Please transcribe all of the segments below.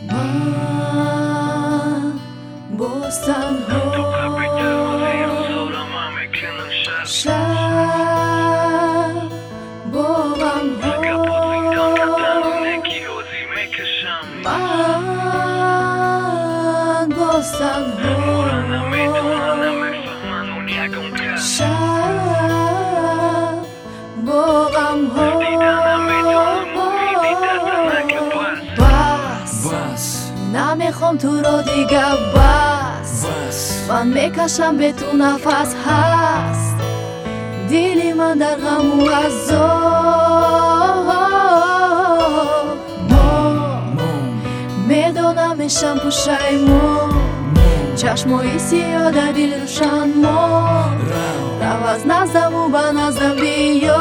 من بستان ها شب با غم ها من بستان ها شب با غم ها بس نمیخوام تو رو دیگه بس من میکشم به تو نفس هست دلی من در غم و عذاب میدونم میشم پشیمون چشمای سیاه در دل روشن رو از نزدم و به نزدم بیا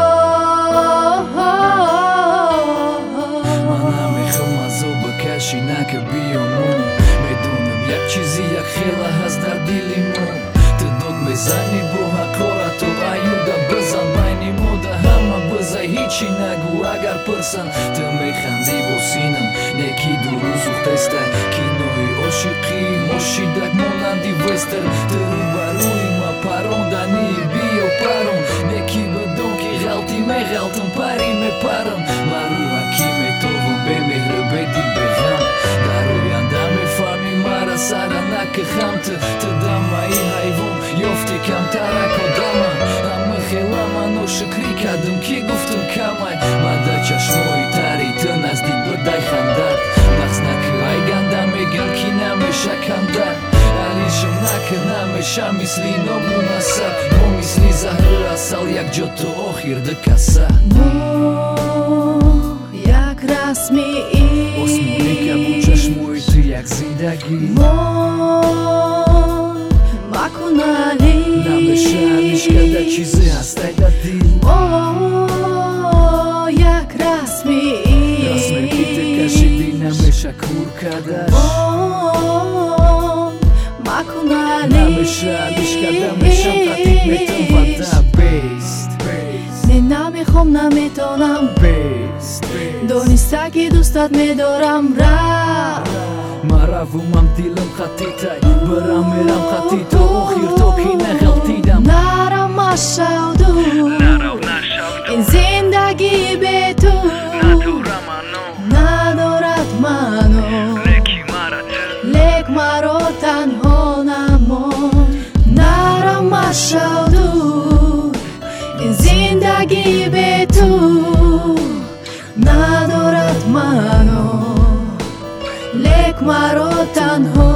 من نمیخوام از او بکشی نکه بیامون میدونم یک چیزی یک خیله هست در دلیمون تو داد میزنی با حقارت و عیوده بزن بینیمو ده همه بزه هیچی نگو اگر پرسن تو میخندی با سینم نیکی درو سوختسته کینوی عاشقی مشیدک مانندی وستر تو رو بروی ما پروندنی بیا پرون نیکی بدون که غلطی میغلطم پری میپرم مرو حکیمه تو و به مهر بدی بغم در روینده میفهمی مرا سره نکه خمت تو دمه ای حیوان یافتی کمترک آدمه همه خیلی منو شکری کردم که گفتم کمه مده چشمای تری تو نزدیک بدای خندد نقص نکه ای گنده میگن کی نمیشه کمده علیشم نکه نمیشه مثلی نمونه سر ما مثلی زهر اصل یک جا تو آخیر دکسه یک رسمی آسمونی که بود چشموی تو یک زندگی مکن علی نمیشه علیش کده چیزی هسته در دیل یک رسمی رسمی که تکشیدی نمیشه کور کدش مکن علی نمیشه علیش کده میشم قطیب میتون وده بیست نه نمیخوام نمیتونم دونسته که دوستت میدارم رفت مرومم دیلم خطیتای برم میرم خطی تو آخیر تو کی نغلطیدم نرم مشودو این زندگی به تو ندارد منو لیک مرا تنها نمان نرم مشودو این زندگی به تو ندارد منو لیک مرا تنها